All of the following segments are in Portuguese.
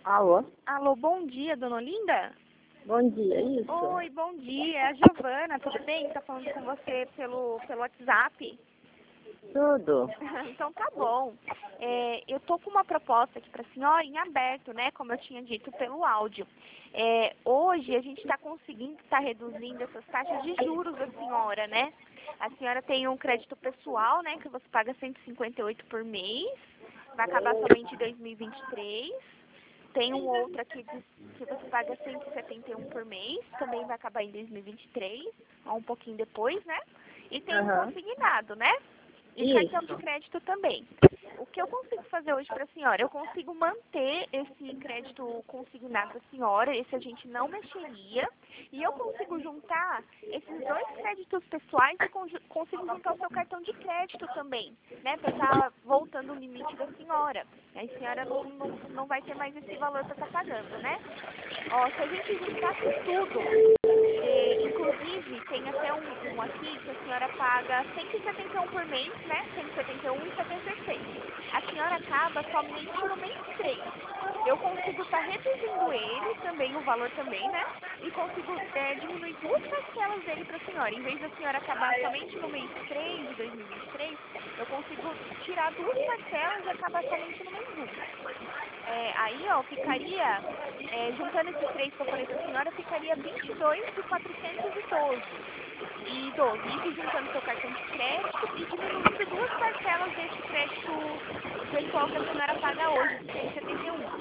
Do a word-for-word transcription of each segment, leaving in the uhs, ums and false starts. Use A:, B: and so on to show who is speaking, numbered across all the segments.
A: Alô?
B: Alô, bom dia, dona Olinda?
A: Bom dia, isso?
B: Oi, bom dia, é a Giovana, tudo bem? Tá falando com você pelo, pelo WhatsApp.
A: Tudo.
B: Então tá bom. É, eu tô com uma proposta aqui pra senhora em aberto, né? Como eu tinha dito pelo áudio. É, hoje a gente está conseguindo estar tá reduzindo essas taxas de juros da senhora, né? A senhora tem um crédito pessoal, né? Que você paga cento e cinquenta e oito por mês. Vai acabar somente em dois mil e vinte e três. Tem um outro aqui de, que você paga cento e setenta e um por mês, também vai acabar em dois mil e vinte e três, um pouquinho depois, né? E tem um
A: Uhum.
B: consignado, né? E
A: Isso.
B: cartão de crédito também. O que eu consigo fazer hoje para a senhora? Eu consigo manter esse crédito consignado da senhora, esse a gente não mexeria, e eu consigo juntar esses dois créditos pessoais e conju- consigo juntar o seu cartão de crédito também, né? Para estar voltando o limite da senhora. Aí a senhora não, não, não vai ter mais esse valor para estar pagando, né? Ó, se a gente juntasse tudo, é, inclusive, tem até um, um aqui que a senhora paga cento e setenta e um por mês, né? cento e setenta e um e setenta e seis. A senhora acaba somente no mês três. Eu consigo estar reduzindo ele, também o valor também, né? E consigo é, diminuir duas parcelas dele para a senhora. Em vez da senhora acabar somente no mês três de dois mil e vinte e três, eu consigo tirar duas parcelas e acabar somente no mês um. É, aí, ó, ficaria, é, juntando esses três que eu falei pra senhora, ficaria vinte e dois de quatrocentos e doze. E doze. Isso juntando seu cartão de crédito e diminuindo duas parcelas desse crédito pessoal que a senhora paga hoje, de cento e setenta e um.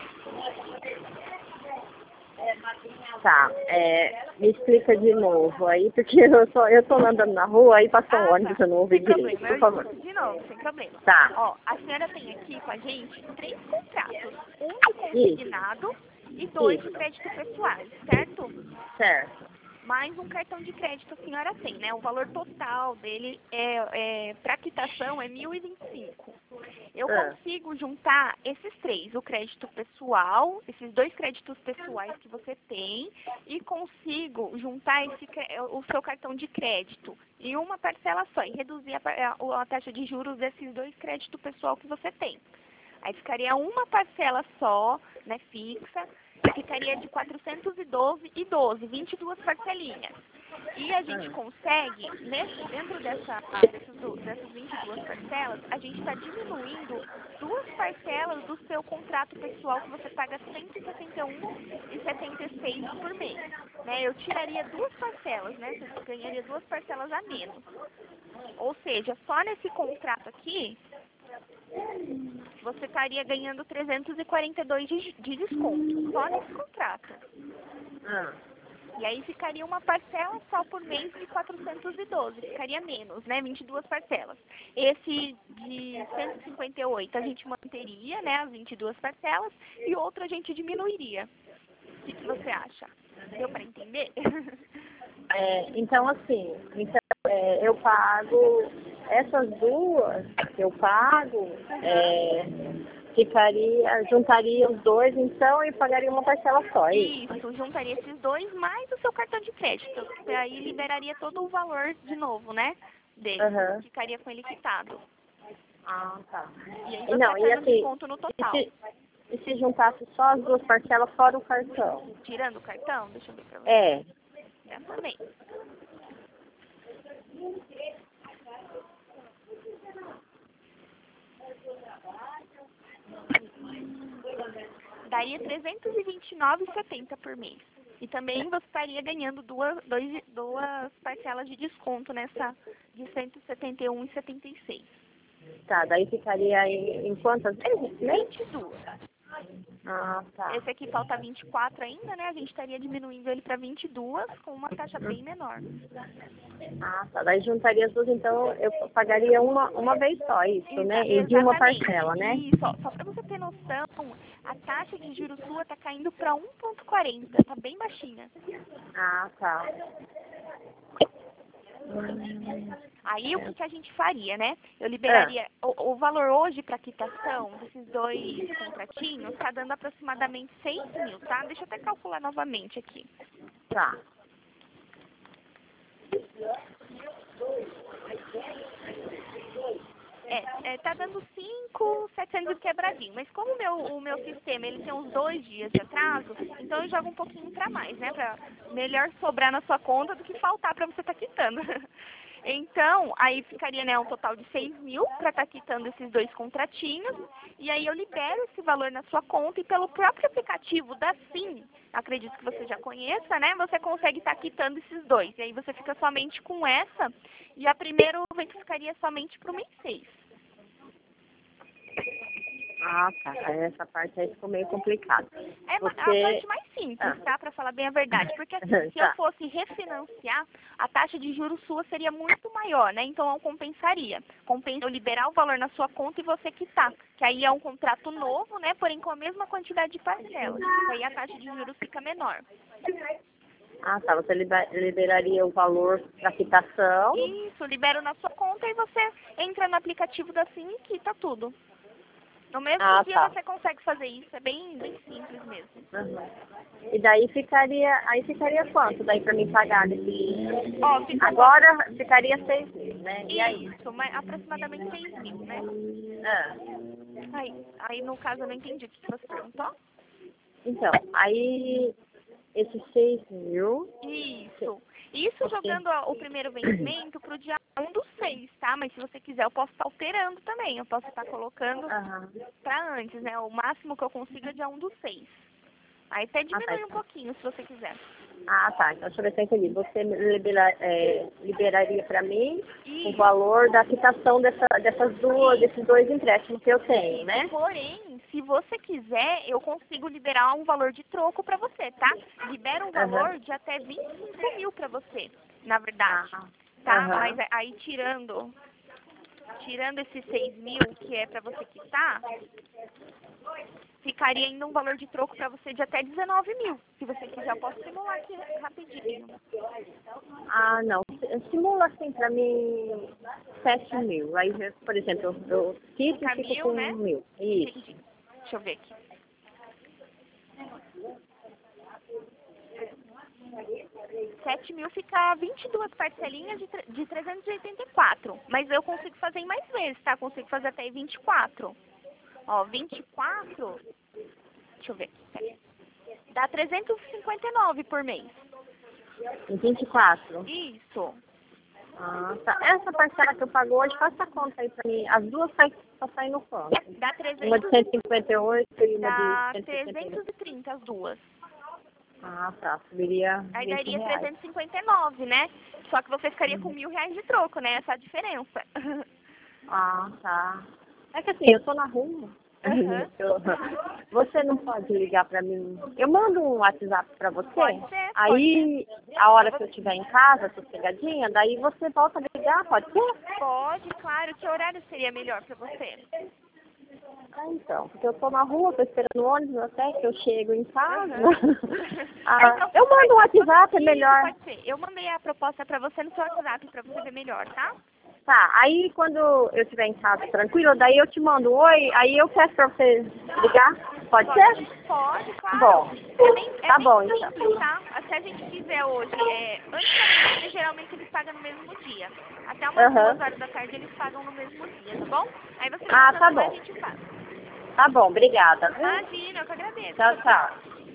A: Tá, é, me explica de novo aí, porque eu tô, eu tô andando na rua, aí passou um
B: Ah,
A: ônibus,
B: tá.
A: eu não ouvi
B: Sem
A: direito,
B: problema.
A: por
B: Eu
A: favor.
B: explico de novo, sem problema.
A: Tá,
B: Ó, a senhora tem aqui com a gente três contratos. Um de
A: isso,
B: consignado e dois de
A: isso,
B: crédito pessoais, certo?
A: certo.
B: Mais um cartão de crédito a senhora tem, né? O valor total dele é, é para quitação é mil e vinte e cinco. Eu
A: Ah,
B: consigo juntar esses três, o crédito pessoal, esses dois créditos pessoais que você tem, e consigo juntar esse, cre- o seu cartão de crédito em uma parcela só e reduzir a, par- a- a taxa de juros desses dois créditos pessoal que você tem. Aí ficaria uma parcela só, né, fixa, ficaria de quatrocentos e doze e doze, vinte e duas parcelinhas. E a gente
A: ah,
B: consegue, nesse, dentro dessa, desses, du- dessas vinte e duas parcelas, a gente está diminuindo duas parcelas do seu contrato pessoal que você paga cento e setenta e um e setenta e seis por mês. Né? Eu tiraria duas parcelas, né? Você ganharia duas parcelas a menos. Ou seja, só nesse contrato aqui, você estaria ganhando trezentos e quarenta e dois de, de desconto, só nesse contrato.
A: ah.
B: E aí ficaria uma parcela só por mês de quatrocentos e doze, ficaria menos, né? vinte e duas parcelas. Esse de cento e cinquenta e oito a gente manteria, né? As vinte e duas parcelas, e outro a gente diminuiria. O que, que você acha? Deu para entender?
A: É, então, assim, então, é, eu pago essas duas que eu pago, é, ficaria, juntaria os dois, então, e pagaria uma parcela só, é isso?
B: Isso, juntaria esses dois mais o seu cartão de crédito. Que aí liberaria todo o valor de novo, né? Dele.
A: Aham.
B: Ficaria com ele quitado.
A: Ah, tá.
B: E aí
A: E
B: você
A: não,
B: tá
A: e
B: tendo
A: assim,
B: desconto no
A: e
B: total.
A: se, e se juntasse só as duas parcelas fora o cartão?
B: Tirando o cartão, deixa eu ver pra você.
A: É.
B: Dessa vez. Daria trezentos e vinte e nove reais e setenta centavos por mês. E também você estaria ganhando duas, dois, duas parcelas de desconto nessa de cento e setenta e um reais e setenta e seis centavos.
A: Tá, daí ficaria em, em quantas vezes, né?
B: vinte e duas.
A: Ah, tá.
B: Esse aqui falta vinte e quatro ainda, né? A gente estaria diminuindo ele para vinte e duas com uma taxa bem menor.
A: Ah, tá. Daí juntaria as duas, então eu pagaria uma, uma vez só isso,
B: Exa
A: né? E de uma
B: exatamente.
A: parcela, né?
B: Isso, ó, só para você ter noção, a taxa de juros sua tá caindo para um vírgula quarenta, tá bem baixinha.
A: Ah, tá.
B: Aí o que, que a gente faria, né? Eu
A: Ah,
B: liberaria o, o valor hoje para quitação desses dois contratinhos, tá dando aproximadamente seis mil, tá? Deixa eu até calcular novamente aqui.
A: tá.
B: É, é, tá dando cinco, setecentos quebradinho. Mas como o meu, o meu sistema ele tem uns dois dias de atraso, então eu jogo um pouquinho pra mais, né? Pra melhor sobrar na sua conta do que faltar pra você estar tá quitando. Então, aí ficaria, né, um total de seis mil para estar tá quitando esses dois contratinhos. E aí eu libero esse valor na sua conta e pelo próprio aplicativo da Sim, acredito que você já conheça, né? Você consegue estar tá quitando esses dois. E aí você fica somente com essa e a primeira vez ficaria somente para o mês seis.
A: Ah, tá. Essa parte aí ficou meio complicada.
B: É
A: Você...
B: a parte mais simples, ah. tá? Para falar bem a verdade. Porque assim, se tá. eu fosse refinanciar, a taxa de juros sua seria muito maior, né? Então eu compensaria. Compensa eu liberar o valor na sua conta e você quitar. Que aí é um contrato novo, né? Porém com a mesma quantidade de parcelas. Aí a taxa de juros fica menor.
A: Ah, tá. Você liberaria o valor da quitação.
B: Isso, libero na sua conta e você entra no aplicativo da Sim e quita tudo. No mesmo
A: ah,
B: dia
A: tá.
B: você consegue fazer isso, é bem, bem simples mesmo.
A: Uhum. E daí ficaria, aí ficaria quanto daí para mim pagar desse...
B: Ó, fica
A: agora bom. Ficaria seis mil, né? E aí?
B: Isso, mas aproximadamente seis mil, né?
A: Ah.
B: Aí, aí no caso eu não entendi o que você perguntou.
A: Então, aí esses seis mil...
B: Isso. Isso você... jogando ó, o primeiro vencimento pro dia um do seis, tá? Mas se você quiser eu posso estar alterando também. Eu posso estar colocando
A: uhum.
B: pra antes, né? O máximo que eu consigo é dia um do seis. Aí até diminui ah, tá. um pouquinho se você quiser.
A: Ah, tá. Então, deixa eu ver se eu entendi. Você libera, é, liberaria para mim Isso. o valor da quitação dessa, dessas duas, desses dois empréstimos que eu tenho, né?
B: Porém, se você quiser, eu consigo liberar um valor de troco para você, tá? Libera um valor uhum. de até vinte e cinco mil para você, na verdade. Uhum. Tá? Uhum. Mas aí tirando, tirando esses seis mil que é para você quitar, ficaria ainda um valor de troco para você de até dezenove mil. Se você quiser, eu posso simular aqui rapidinho.
A: Ah, não. Simula assim para mim sete mil. Aí, por exemplo, eu quito e fico
B: mil,
A: com
B: né?
A: mil. Isso.
B: Entendi. Deixa eu ver aqui. sete mil fica vinte e duas parcelinhas de, de trezentos e oitenta e quatro. Mas eu consigo fazer em mais vezes, tá? Consigo fazer até vinte e quatro. Ó, vinte e quatro. Deixa eu ver aqui. Peraí. Dá trezentos e cinquenta e nove por mês.
A: Em vinte e quatro?
B: Isso.
A: Ah, tá. Essa parcela que eu pago hoje, faça a conta aí pra mim. As duas saem só saem no quanto?
B: Dá trezentos...
A: Uma de cento e cinquenta e oito e uma
B: Dá
A: de cento e cinquenta e oito.
B: trezentos e trinta as duas.
A: Ah, tá. Subiria
B: Aí
A: vinte
B: daria
A: reais.
B: trezentos e cinquenta e nove, né? Só que você ficaria com mil reais de troco, né? Essa é a diferença.
A: Ah, tá. É que assim, eu tô na rua.
B: Uhum.
A: Eu, você não pode ligar pra mim. Eu mando um WhatsApp pra você.
B: Pode ser,
A: aí,
B: pode ser.
A: a hora que eu estiver em casa, sossegadinha, daí você volta a ligar, pode ser?
B: Pode, claro. Que horário seria melhor pra você?
A: Ah, então, porque eu tô na rua, tô esperando o ônibus até que eu chego em casa.
B: Uhum.
A: ah,
B: então,
A: eu mando um WhatsApp, é melhor.
B: Pode ser. Eu mandei a proposta pra você no seu WhatsApp pra você ver melhor, tá?
A: Tá, aí quando eu estiver em casa tranquilo, daí eu te mando um oi, aí eu peço pra você ligar. Pode,
B: pode
A: ser?
B: Pode, claro.
A: Bom,
B: é bem, é
A: tá
B: bem
A: bom
B: simples,
A: então.
B: tá? Se a gente fizer hoje, é, antes da manhã, geralmente eles pagam no mesmo dia. Até umas
A: Uhum.
B: duas horas da tarde eles pagam no mesmo dia, tá bom? Aí você
A: Ah, tá
B: lá,
A: bom.
B: a gente faz.
A: Tá bom, obrigada.
B: Imagina, eu que agradeço.
A: Tchau, tchau.